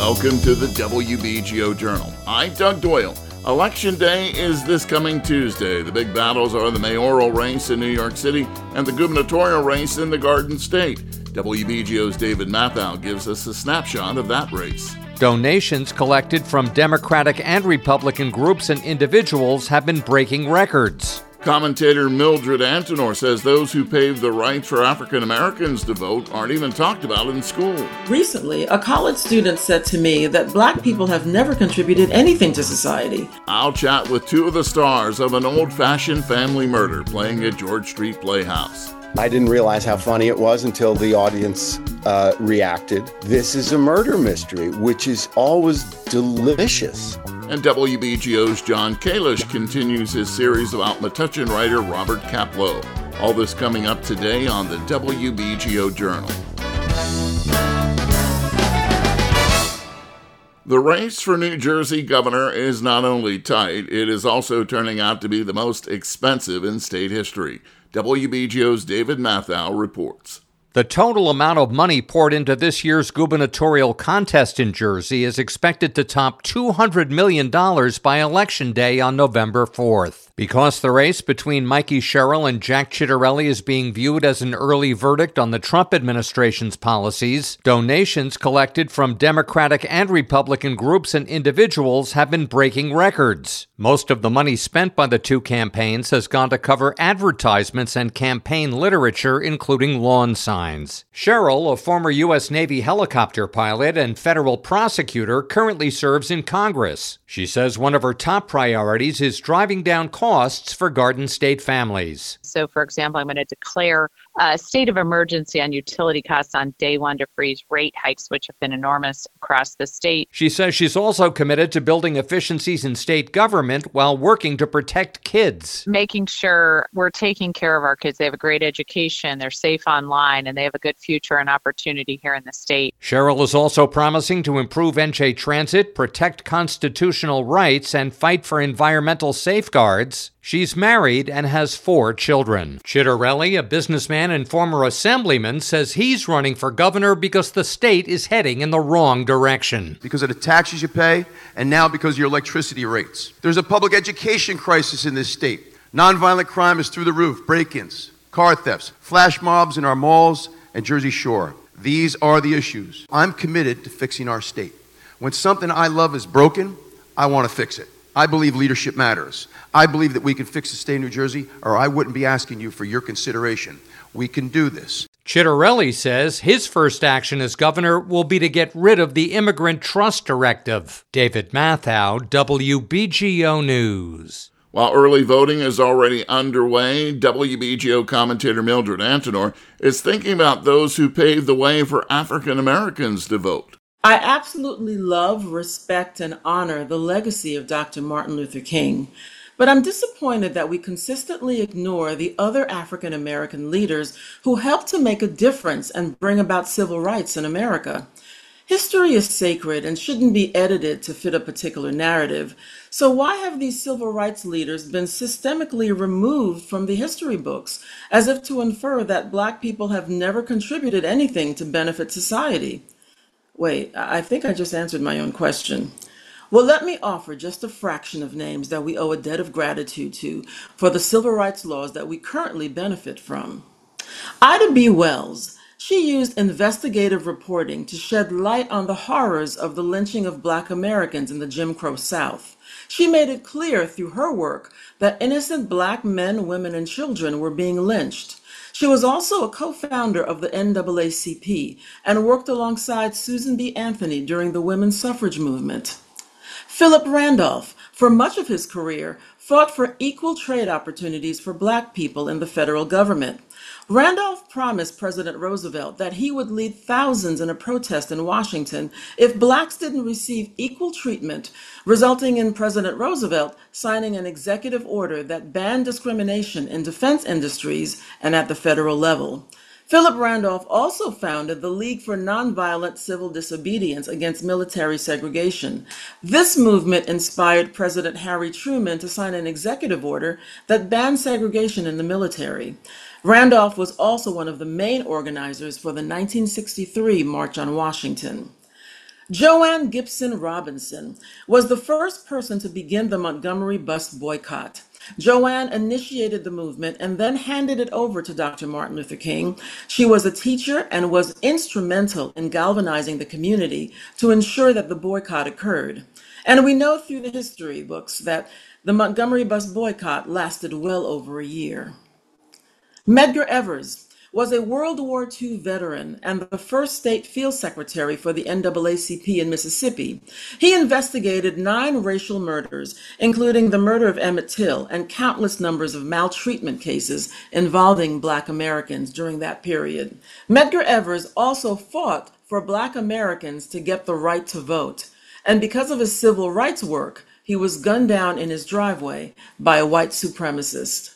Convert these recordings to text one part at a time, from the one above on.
Welcome to the WBGO Journal. I'm Doug Doyle. Election Day is this coming Tuesday. The big battles are the mayoral race in New York City and the gubernatorial race in the Garden State. WBGO's David Mathau gives us a snapshot of that race. Donations collected from Democratic and Republican groups and individuals have been breaking records. Commentator Mildred Antenor says those who paved the rights for African Americans to vote aren't even talked about in school. Recently, a college student said to me that black people have never contributed anything to society. I'll chat with two of the stars of an old-fashioned family murder playing at George Street Playhouse. I didn't realize how funny it was until the audience reacted. This is a murder mystery, which is always delicious. And WBGO's John Kalish continues his series about Metuchen writer Robert Kaplow. All this coming up today on the WBGO Journal. The race for New Jersey governor is not only tight, it is also turning out to be the most expensive in state history. WBGO's David Mathau reports. The total amount of money poured into this year's gubernatorial contest in Jersey is expected to top $200 million by Election Day on November 4th. Because the race between Mikey Sherrill and Jack Ciattarelli is being viewed as an early verdict on the Trump administration's policies, donations collected from Democratic and Republican groups and individuals have been breaking records. Most of the money spent by the two campaigns has gone to cover advertisements and campaign literature, including lawn signs. Sherrill, a former U.S. Navy helicopter pilot and federal prosecutor, currently serves in Congress. She says one of her top priorities is driving down costs for Garden State families. So, for example, I'm going to declare a state of emergency on utility costs on day one to freeze rate hikes, which have been enormous across the state. She says she's also committed to building efficiencies in state government while working to protect kids. Making sure we're taking care of our kids. They have a great education, they're safe online, and they have a good future and opportunity here in the state. Sherrill is also promising to improve NJ Transit, protect constitutional rights, and fight for environmental safeguards. She's married and has 4 children. Ciattarelli, a businessman and former assemblyman, says he's running for governor because the state is heading in the wrong direction. Because of the taxes you pay, and now because of your electricity rates. There's a public education crisis in this state. Nonviolent crime is through the roof. Break-ins, car thefts, flash mobs in our malls and Jersey Shore. These are the issues. I'm committed to fixing our state. When something I love is broken, I want to fix it. I believe leadership matters. I believe that we can fix the state of New Jersey, or I wouldn't be asking you for your consideration. We can do this. Ciattarelli says his first action as governor will be to get rid of the Immigrant Trust Directive. David Mathau, WBGO News. While early voting is already underway, WBGO commentator Mildred Antenor is thinking about those who paved the way for African Americans to vote. I absolutely love, respect, and honor the legacy of Dr. Martin Luther King, but I'm disappointed that we consistently ignore the other African American leaders who helped to make a difference and bring about civil rights in America. History is sacred and shouldn't be edited to fit a particular narrative, so why have these civil rights leaders been systemically removed from the history books, as if to infer that Black people have never contributed anything to benefit society? Wait, I think I just answered my own question. Well, let me offer just a fraction of names that we owe a debt of gratitude to for the civil rights laws that we currently benefit from. Ida B. Wells. She used investigative reporting to shed light on the horrors of the lynching of Black Americans in the Jim Crow South. She made it clear through her work that innocent Black men, women, and children were being lynched. She was also a co-founder of the NAACP and worked alongside Susan B. Anthony during the women's suffrage movement. Philip Randolph, for much of his career, fought for equal trade opportunities for Black people in the federal government. Randolph promised President Roosevelt that he would lead thousands in a protest in Washington if Blacks didn't receive equal treatment, resulting in President Roosevelt signing an executive order that banned discrimination in defense industries and at the federal level. Philip Randolph also founded the League for Nonviolent Civil Disobedience Against Military Segregation. This movement inspired President Harry Truman to sign an executive order that banned segregation in the military. Randolph was also one of the main organizers for the 1963 March on Washington. Joanne Gibson Robinson was the first person to begin the Montgomery bus boycott. Joanne initiated the movement and then handed it over to Dr. Martin Luther King. She was a teacher and was instrumental in galvanizing the community to ensure that the boycott occurred. And we know through the history books that the Montgomery bus boycott lasted well over a year. Medgar Evers was a World War II veteran and the first state field secretary for the NAACP in Mississippi. He investigated 9 racial murders, including the murder of Emmett Till and countless numbers of maltreatment cases involving Black Americans during that period. Medgar Evers also fought for Black Americans to get the right to vote, and because of his civil rights work, he was gunned down in his driveway by a white supremacist.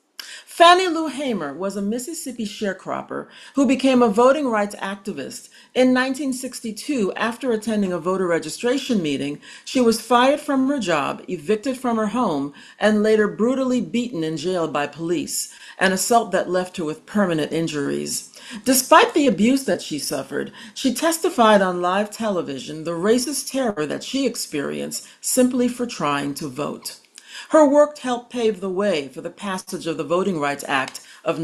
Fannie Lou Hamer was a Mississippi sharecropper who became a voting rights activist. In 1962, after attending a voter registration meeting, she was fired from her job, evicted from her home, and later brutally beaten in jail by police, an assault that left her with permanent injuries. Despite the abuse that she suffered, she testified on live television the racist terror that she experienced simply for trying to vote. Her work helped pave the way for the passage of the Voting Rights Act of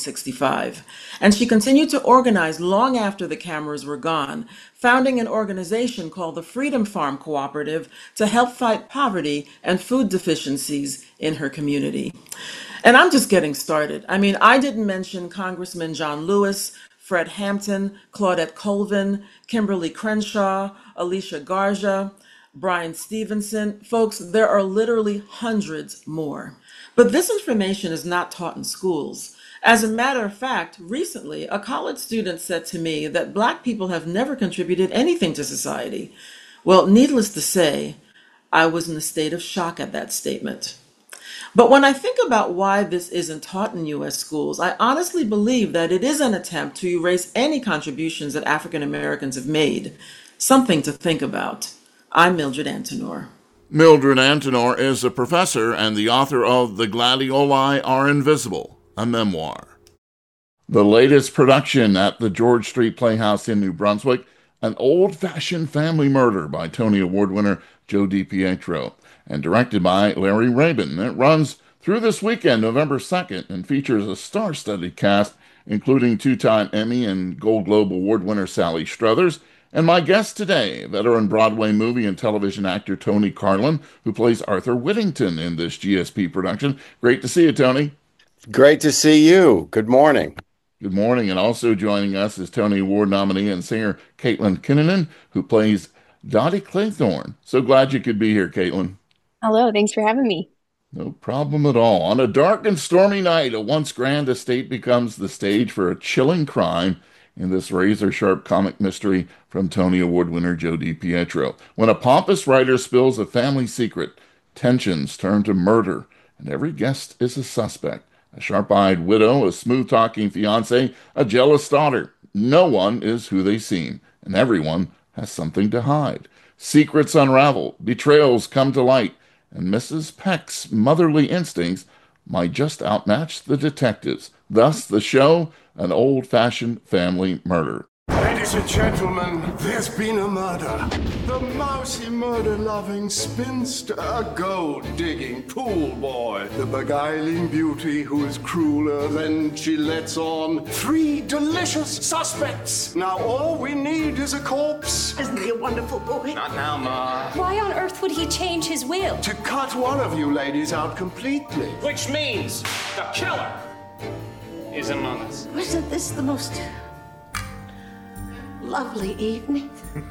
1965, and she continued to organize long after the cameras were gone, founding an organization called the Freedom Farm Cooperative to help fight poverty and food deficiencies in her community. And I'm just getting started. I didn't mention Congressman John Lewis, Fred Hampton, Claudette Colvin, Kimberly Crenshaw, Alicia Garza, Brian Stevenson. Folks, there are literally hundreds more. But this information is not taught in schools. As a matter of fact, recently, a college student said to me that Black people have never contributed anything to society. Well, needless to say, I was in a state of shock at that statement. But when I think about why this isn't taught in U.S. schools, I honestly believe that it is an attempt to erase any contributions that African Americans have made. Something to think about. I'm Mildred Antenor. Mildred Antenor is a professor and the author of The Gladioli Are Invisible, a memoir. The latest production at the George Street Playhouse in New Brunswick, An Old-Fashioned Family Murder by Tony Award winner Joe DiPietro, and directed by Larry Rabin. It runs through this weekend, November 2nd, and features a star-studded cast, including 2-time Emmy and Gold Globe Award winner Sally Struthers, and my guest today, veteran Broadway movie and television actor Tony Carlin, who plays Arthur Whittington in this GSP production. Great to see you, Tony. Great to see you. Good morning. Good morning. And also joining us is Tony Award nominee and singer Caitlin Kinnunen, who plays Dottie Claythorne. So glad you could be here, Caitlin. Hello. Thanks for having me. No problem at all. On a dark and stormy night, a once grand estate becomes the stage for a chilling crime in this razor-sharp comic mystery from Tony Award winner Joe DiPietro. When a pompous writer spills a family secret, tensions turn to murder, and every guest is a suspect. A sharp-eyed widow, a smooth-talking fiancé, a jealous daughter. No one is who they seem, and everyone has something to hide. Secrets unravel, betrayals come to light, and Mrs. Peck's motherly instincts might just outmatch the detectives. Thus, the show, An Old-Fashioned Family Murder. Ladies and gentlemen, there's been a murder. The mousy, murder-loving spinster, a gold-digging pool boy, the beguiling beauty who is crueler than she lets on. 3 delicious suspects. Now all we need is a corpse. Isn't he a wonderful boy? Not now, Ma. Why on earth would he change his will? To cut one of you ladies out completely. Which means the killer is among us. Wasn't this the most lovely evening?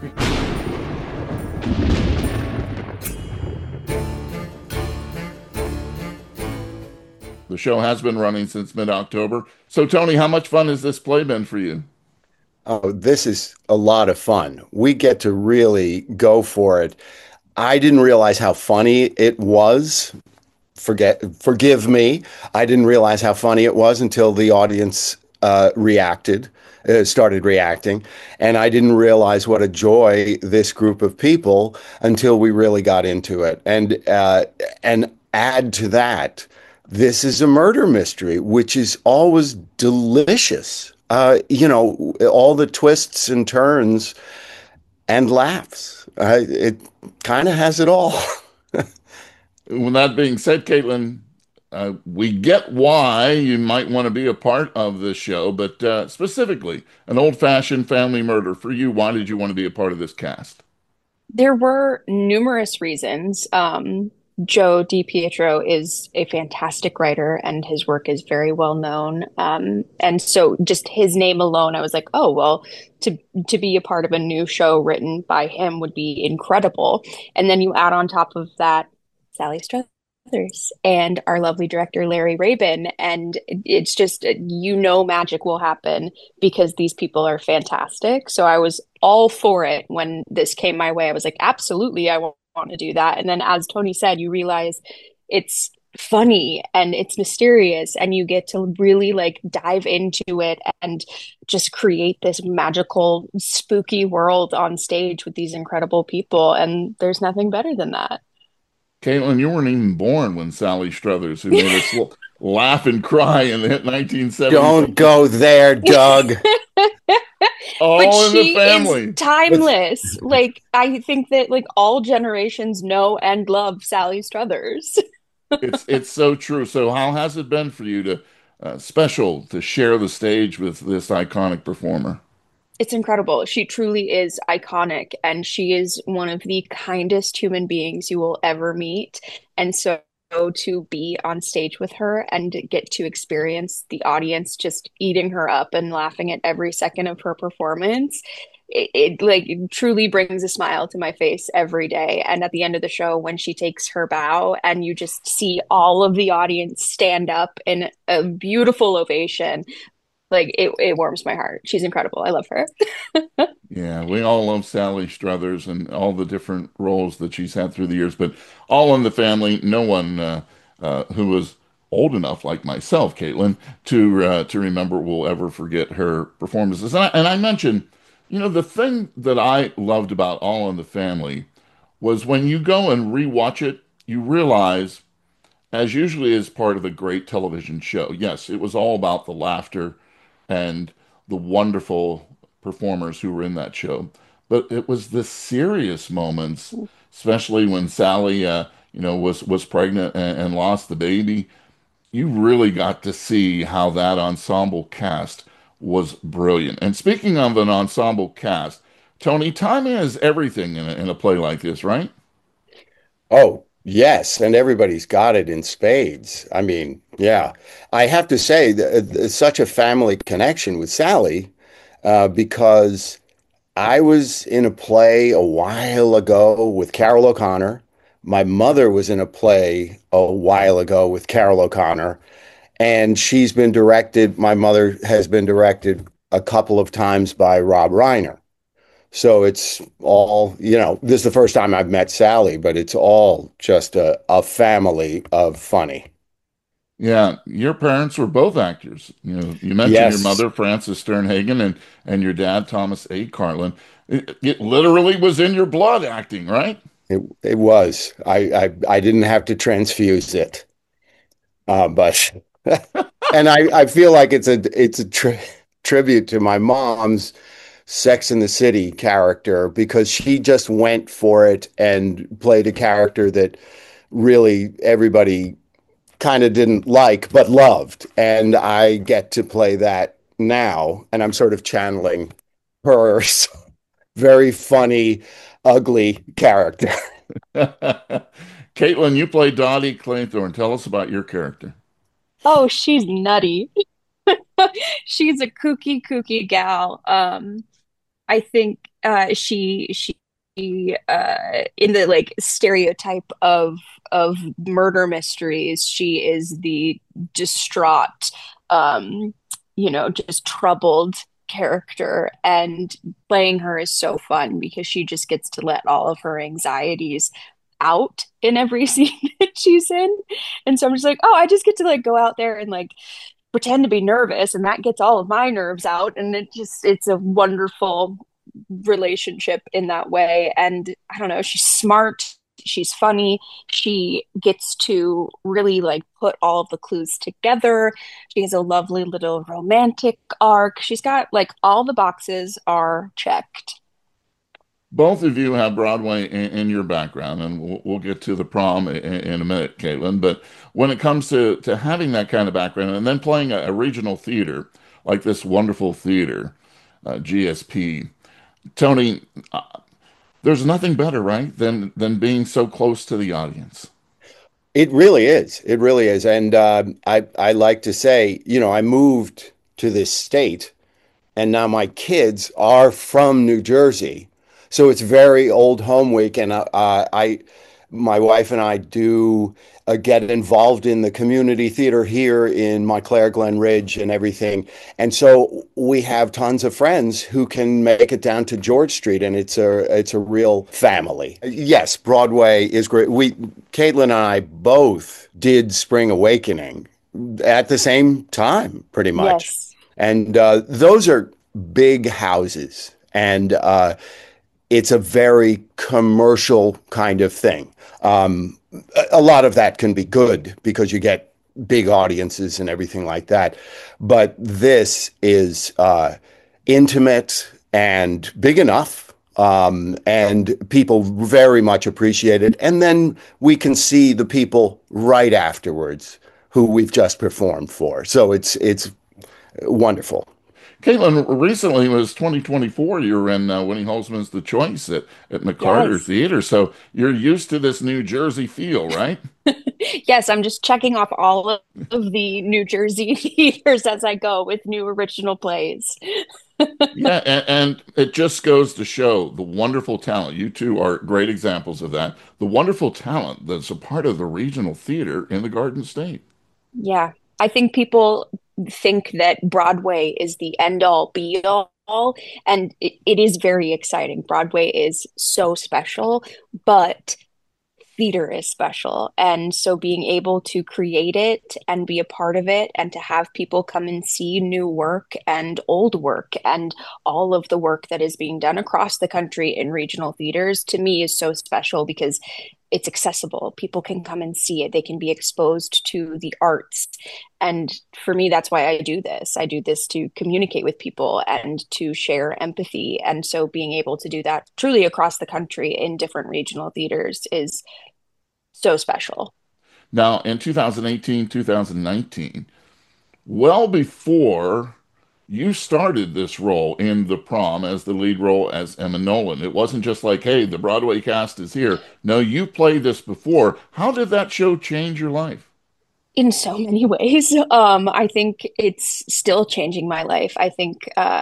The show has been running since mid-October. So, Tony, how much fun has this play been for you? Oh, this is a lot of fun. We get to really go for it. I didn't realize how funny it was. Forgive me. I didn't realize how funny it was until the audience started reacting. And I didn't realize what a joy this group of people until we really got into it. And add to that, this is a murder mystery, which is always delicious. All the twists and turns and laughs. It kind of has it all. With that being said, Caitlin, we get why you might want to be a part of this show, but specifically, an old-fashioned family murder for you. Why did you want to be a part of this cast? There were numerous reasons. Joe DiPietro is a fantastic writer and his work is very well known. And so just his name alone, I was like, oh, well, to be a part of a new show written by him would be incredible. And then you add on top of that Sally Struthers and our lovely director, Larry Rabin. And it's just, magic will happen because these people are fantastic. So I was all for it when this came my way. I was like, absolutely, I want to do that. And then, as Tony said, you realize it's funny and it's mysterious, and you get to really like dive into it and just create this magical, spooky world on stage with these incredible people. And there's nothing better than that. Caitlin, you weren't even born when Sally Struthers, who made us laugh and cry in the hit 1970s. Don't go there, Doug. All in the family. Is timeless. Like, I think that like all generations know and love Sally Struthers. It's so true. So how has it been for you to special to share the stage with this iconic performer? It's incredible. She truly is iconic, and she is one of the kindest human beings you will ever meet. And so to be on stage with her and get to experience the audience just eating her up and laughing at every second of her performance, it truly brings a smile to my face every day. And at the end of the show, when she takes her bow and you just see all of the audience stand up in a beautiful ovation, like it warms my heart. She's incredible. I love her. Yeah, we all love Sally Struthers and all the different roles that she's had through the years, but All in the Family, no one who was old enough, like myself, Caitlin, to remember will ever forget her performances. And I mentioned, the thing that I loved about All in the Family was when you go and rewatch it, you realize, as usually is part of a great television show, yes, it was all about the laughter and the wonderful performers who were in that show. But it was the serious moments, especially when Sally, was pregnant and lost the baby. You really got to see how that ensemble cast was brilliant. And speaking of an ensemble cast, Tony, timing is everything in a play like this, right? Oh, yes, and everybody's got it in spades. I mean, yeah. I have to say, it's such a family connection with Sally because I was in a play a while ago with Carol O'Connor. My mother was in a play a while ago with Carol O'Connor, and my mother has been directed a couple of times by Rob Reiner. So it's all, this is the first time I've met Sally, but it's all just a family of funny. Yeah, your parents were both actors. You mentioned Yes. your mother, Frances Sternhagen, and your dad, Thomas A. Carlin. It literally was in your blood, acting, right? It was. I didn't have to transfuse it, but and I feel like it's a tribute to my mom's Sex and the City character, because she just went for it and played a character that really everybody kind of didn't like but loved. And I get to play that now, and I'm sort of channeling her very funny, ugly character. Caitlin, you play Dottie Claythorne. Tell us about your character. Oh, she's nutty. She's a kooky gal. I think she in the like stereotype of murder mysteries, she is the distraught, just troubled character, and playing her is so fun because she just gets to let all of her anxieties out in every scene that she's in. And so I'm just like, oh, I just get to like go out there and like pretend to be nervous, and that gets all of my nerves out, and it's a wonderful relationship in that way. And I don't know, she's smart, she's funny, she gets to really like put all of the clues together. She has a lovely little romantic arc. She's got like all the boxes are checked. Both of you have Broadway in your background, and we'll get to the prom in a minute, Caitlin. But when it comes to having that kind of background and then playing a regional theater like this wonderful theater, GSP, Tony, there's nothing better, right, than being so close to the audience. It really is. It really is. And I like to say, I moved to this state, and now my kids are from New Jersey. So it's very old home week, and my wife and I do get involved in the community theater here in Montclair, Glen Ridge, and everything. And so we have tons of friends who can make it down to George Street, and it's a real family. Yes, Broadway is great. Caitlin and I both did Spring Awakening at the same time, pretty much. Yes. And those are big houses, and it's a very commercial kind of thing. A lot of that can be good because you get big audiences and everything like that. But this is intimate and big enough, and people very much appreciate it. And then we can see the people right afterwards who we've just performed for. So it's wonderful. Caitlin, recently was 2024. You were in Winnie Holzman's The Choice at McCarter Yes. Theater. So you're used to this New Jersey feel, right? Yes, I'm just checking off all of the New Jersey theaters as I go with new original plays. Yeah, and it just goes to show the wonderful talent. You two are great examples of that. The wonderful talent that's a part of the regional theater in the Garden State. Yeah, I think people think that Broadway is the end all be all, and it is very exciting. Broadway is so special, but theater is special. And so being able to create it and be a part of it and to have people come and see new work and old work and all of the work that is being done across the country in regional theaters, to me, is so special because it's accessible. People can come and see it. They can be exposed to the arts. And for me, that's why I do this. I do this to communicate with people and to share empathy. And so being able to do that truly across the country in different regional theaters is so special. Now, in 2018, 2019, well before you started this role in The Prom as the lead role as Emma Nolan, it wasn't just like, hey, the Broadway cast is here. No, you played this before. How did that show change your life? In so many ways. I think it's still changing my life. I think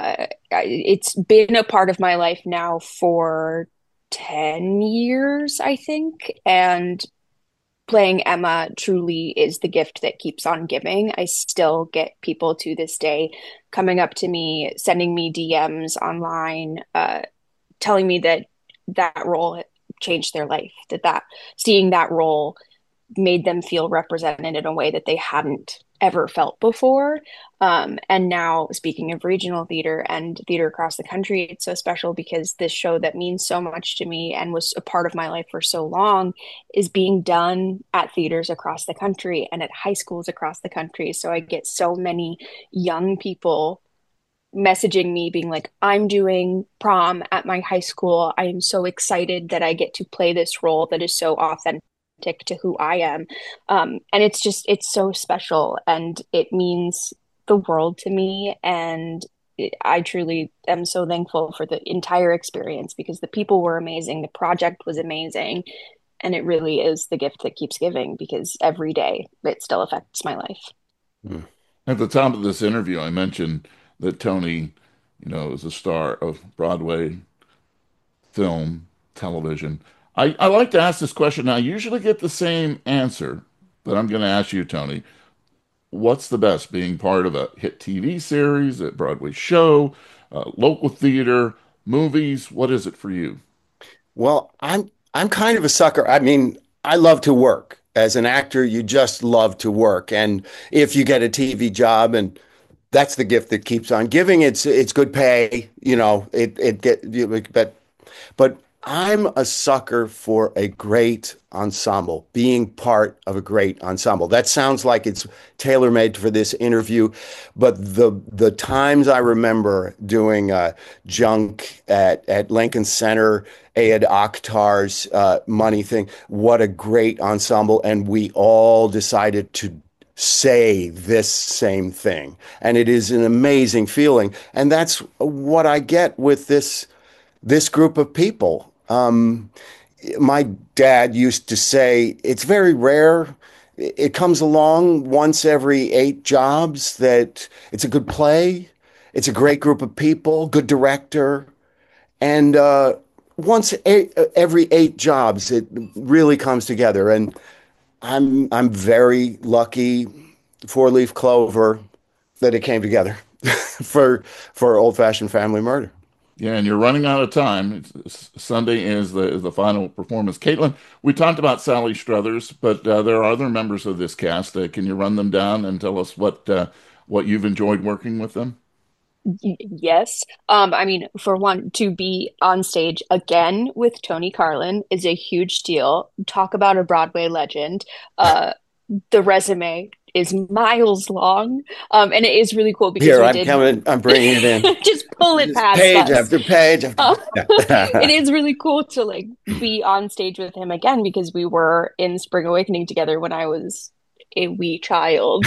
it's been a part of my life now for 10 years, I think. And playing Emma truly is the gift that keeps on giving. I still get people to this day coming up to me, sending me DMs online, telling me that that role changed their life, that seeing that role made them feel represented in a way that they hadn't ever felt before. And now, speaking of regional theater and theater across the country, it's so special because this show that means so much to me and was a part of my life for so long is being done at theaters across the country and at high schools across the country. So I get so many young people messaging me being like, I'm doing prom at my high school. I am so excited that I get to play this role that is so authentic to who I am. And it's so special and it means the world to me. And I truly am so thankful for the entire experience because the people were amazing. The project was amazing. And it really is the gift that keeps giving because every day it still affects my life. Hmm. At the top of this interview, I mentioned that Tony, is a star of Broadway, film, television. I like to ask this question. I usually get the same answer, but I'm going to ask you, Tony, what's the best, being part of a hit TV series, a Broadway show, local theater, movies? What is it for you? Well, I'm kind of a sucker. I mean, I love to work. As an actor, you just love to work. And if you get a TV job, and that's the gift that keeps on giving, it's good pay, but I'm a sucker for a great ensemble, being part of a great ensemble. That sounds like it's tailor-made for this interview, but the times I remember doing junk at Lincoln Center, Ed Akhtar's Money thing, what a great ensemble, and we all decided to say this same thing, and it is an amazing feeling, and that's what I get with this group of people. My dad used to say, it's very rare. It comes along once every 8 jobs that it's a good play. It's a great group of people, good director. And every 8 jobs, it really comes together. And I'm very lucky, 4-Leaf Clover, that it came together for Old Fashioned Family Murder. Yeah, and you're running out of time. Sunday is the final performance. Caitlin, we talked about Sally Struthers, but there are other members of this cast. Can you run them down and tell us what you've enjoyed working with them? Yes. I mean, for one, to be on stage again with Tony Carlin is a huge deal. Talk about a Broadway legend. The resume is miles long, and it is really cool because I'm bringing it in. Just pull it past page us. after page after It is really cool to like be on stage with him again because we were in Spring Awakening together when I was a wee child.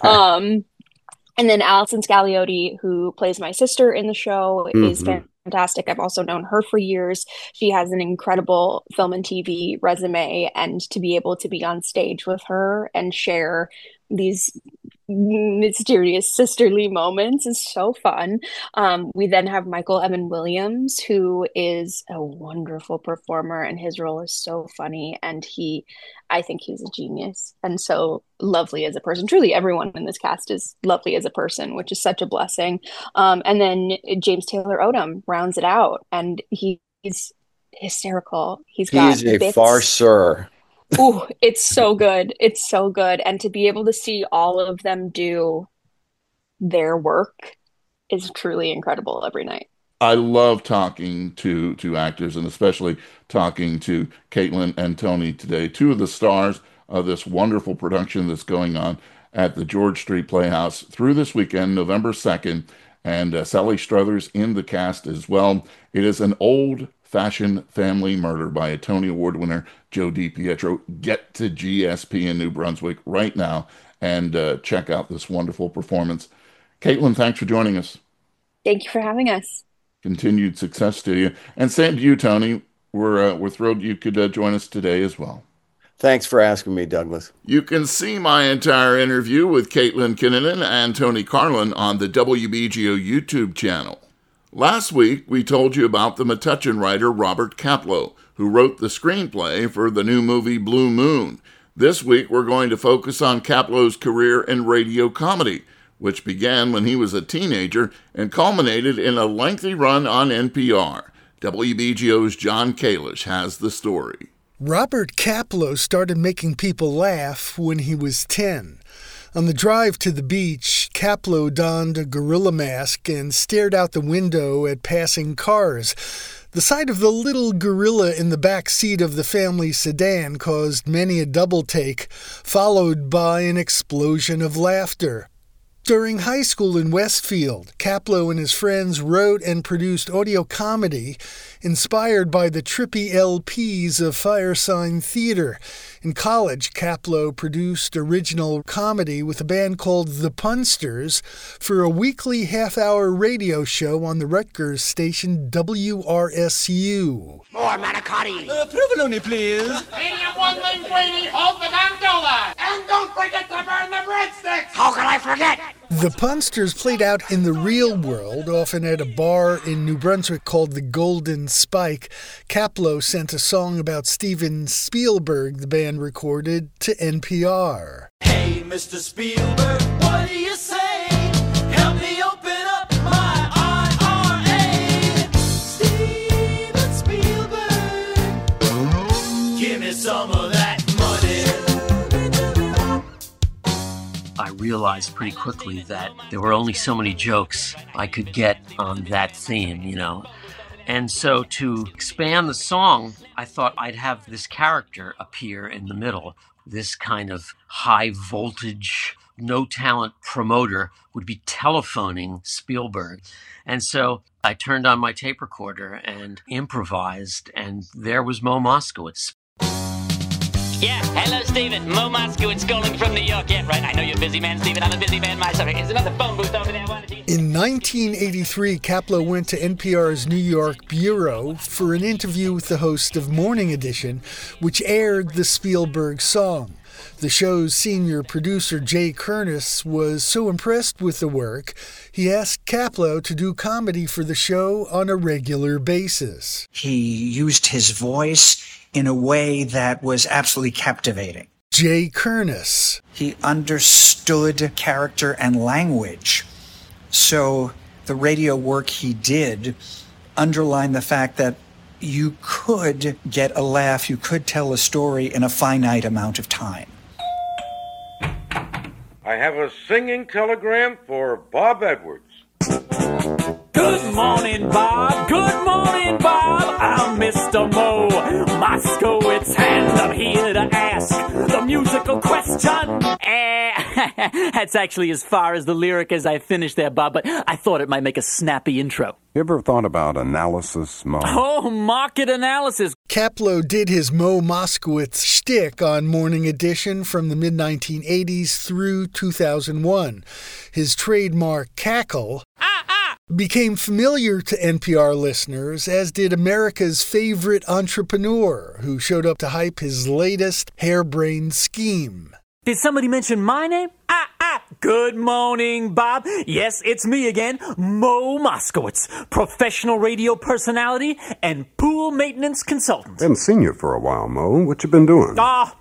And then Alison Scagliotti, who plays my sister in the show, is fantastic. I've also known her for years. She has an incredible film and TV resume, and to be able to be on stage with her and share these mysterious sisterly moments is so fun. We then have Michael Evan Williams, who is a wonderful performer, and his role is so funny, and I think he's a genius and so lovely as a person. Truly, everyone in this cast is lovely as a person, which is such a blessing. And then James Taylor Odom rounds it out, and he's hysterical. He's got a farcer. Ooh, it's so good. It's so good. And to be able to see all of them do their work is truly incredible every night. I love talking to actors, and especially talking to Caitlin and Tony today, 2 of the stars of this wonderful production that's going on at the George Street Playhouse through this weekend, November 2nd, and Sally Struthers in the cast as well. It is an old-fashioned family murder by a Tony Award winner, Joe DiPietro. Get to GSP in New Brunswick right now and check out this wonderful performance. Caitlin, thanks for joining us. Thank you for having us. Continued success to you. And same to you, Tony. We're thrilled you could join us today as well. Thanks for asking me, Douglas. You can see my entire interview with Caitlin Kinnunen and Tony Carlin on the WBGO YouTube channel. Last week, we told you about the Metuchen writer Robert Kapleau, who wrote the screenplay for the new movie Blue Moon. This week, we're going to focus on Kapleau's career in radio comedy, which began when he was a teenager and culminated in a lengthy run on NPR. WBGO's John Kalish has the story. Robert Kapleau started making people laugh when he was 10. On the drive to the beach, Kapleau donned a gorilla mask and stared out the window at passing cars. The sight of the little gorilla in the back seat of the family sedan caused many a double take, followed by an explosion of laughter. During high school in Westfield, Kapleau and his friends wrote and produced audio comedy inspired by the trippy LPs of Firesign Theatre. In college, Kapleau produced original comedy with a band called The Punsters for a weekly half-hour radio show on the Rutgers station WRSU. More manicotti. Provolone, please. Medium one linguine, hold the gondola. And don't forget to burn the breadsticks. How can I forget? The Punsters played out in the real world, often at a bar in New Brunswick called the Golden Spike. Kapleau sent a song about Steven Spielberg the band recorded to NPR. Hey, Mr. Spielberg, what do you say? Help me open up my IRA. Steven Spielberg, give me some of that money. I realized pretty quickly that there were only so many jokes I could get on that theme, And so to expand the song, I thought I'd have this character appear in the middle. This kind of high voltage, no talent promoter would be telephoning Spielberg. And so I turned on my tape recorder and improvised, and there was Mo Moskowitz. Yeah, hello, Stephen. Mo Moskowitz calling from New York. Yeah, right. I know you're a busy man, Stephen. I'm a busy man myself. There's another phone booth over there. Why don't you... In 1983, Kaplow went to NPR's New York bureau for an interview with the host of Morning Edition, which aired the Spielberg song. The show's senior producer, Jay Kernis, was so impressed with the work, he asked Kaplow to do comedy for the show on a regular basis. He used his voice in a way that was absolutely captivating. Jay Kernis. He understood character and language. So the radio work he did underlined the fact that you could get a laugh, you could tell a story in a finite amount of time. I have a singing telegram for Bob Edwards. Good morning, Bob. Good morning, Bob. I'm Mr. Mo Moskowitz, and I'm here to ask the musical question. That's actually as far as the lyric as I finished there, Bob, but I thought it might make a snappy intro. You ever thought about analysis, Mo? Oh, market analysis. Kaplow did his Mo Moskowitz shtick on Morning Edition from the mid-1980s through 2001. His trademark cackle became familiar to NPR listeners, as did America's favorite entrepreneur, who showed up to hype his latest harebrained scheme. Did somebody mention my name? Good morning, Bob. Yes, it's me again, Mo Moskowitz, professional radio personality and pool maintenance consultant. Haven't seen you for a while, Mo. What you been doing?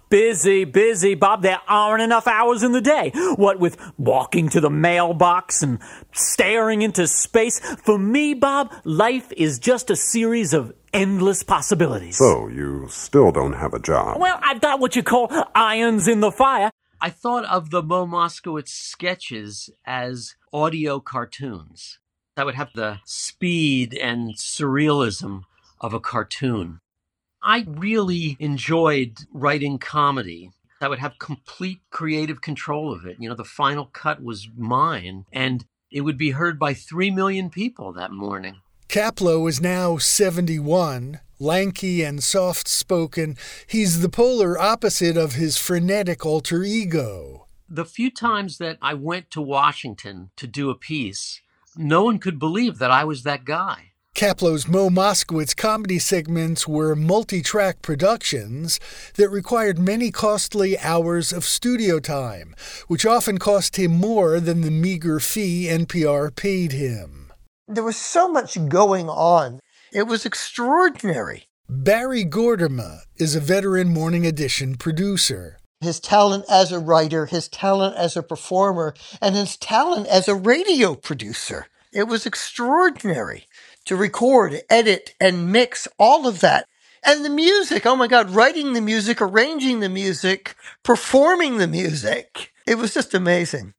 Busy, Bob. There aren't enough hours in the day. What with walking to the mailbox and staring into space. For me, Bob, life is just a series of endless possibilities. So, you still don't have a job? Well, I've got what you call irons in the fire. I thought of the Mo Moskowitz sketches as audio cartoons. I would have the speed and surrealism of a cartoon. I really enjoyed writing comedy. I would have complete creative control of it. You know, the final cut was mine, and it would be heard by 3 million people that morning. Kaplow is now 71. Lanky and soft-spoken, he's the polar opposite of his frenetic alter ego. The few times that I went to Washington to do a piece, no one could believe that I was that guy. Kaplow's Mo Moskowitz comedy segments were multi-track productions that required many costly hours of studio time, which often cost him more than the meager fee NPR paid him. There was so much going on. It was extraordinary. Barry Gorderma is a veteran Morning Edition producer. His talent as a writer, his talent as a performer, and his talent as a radio producer. It was extraordinary to record, edit, and mix all of that. And the music, oh my God, writing the music, arranging the music, performing the music. It was just amazing.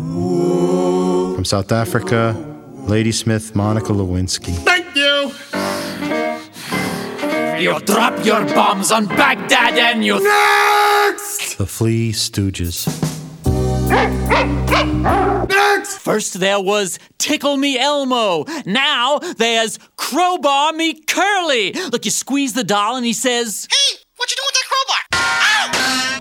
From South Africa, Ladysmith Monica Lewinsky. Thank you! You drop your bombs on Baghdad and you... Next! The Flea Stooges. Next! First there was Tickle Me Elmo. Now there's Crowbar Me Curly. Look, you squeeze the doll and he says... Hey, what you doing with that crowbar? Ow!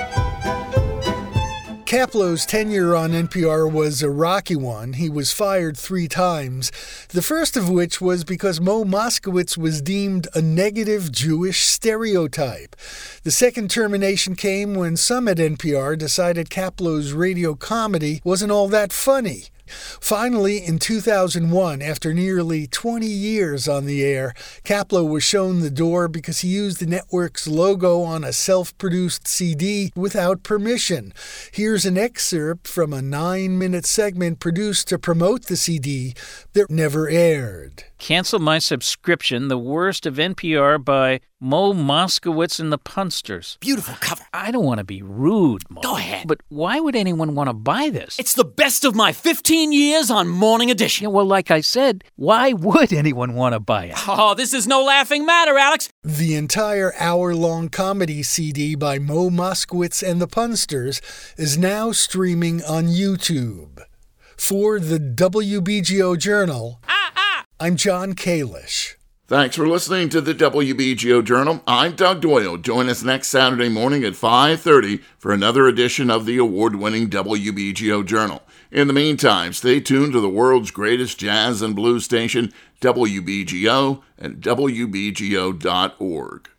Kaplow's tenure on NPR was a rocky one. He was fired 3 times, the first of which was because Mo Moskowitz was deemed a negative Jewish stereotype. The second termination came when some at NPR decided Kaplow's radio comedy wasn't all that funny. Finally, in 2001, after nearly 20 years on the air, Kaplow was shown the door because he used the network's logo on a self-produced CD without permission. Here's an excerpt from a 9-minute segment produced to promote the CD that never aired. Cancel my subscription, The Worst of NPR by Mo Moskowitz and the Punsters. Beautiful cover. I don't want to be rude, Mo. Go ahead. But why would anyone want to buy this? It's the best of my 15 years on Morning Edition. Yeah, well, like I said, why would anyone want to buy it? Oh, this is no laughing matter, Alex. The entire hour-long comedy CD by Mo Moskowitz and the Punsters is now streaming on YouTube. For the WBGO Journal, I'm John Kalish. Thanks for listening to the WBGO Journal. I'm Doug Doyle. Join us next Saturday morning at 5:30 for another edition of the award-winning WBGO Journal. In the meantime, stay tuned to the world's greatest jazz and blues station, WBGO, and WBGO.org.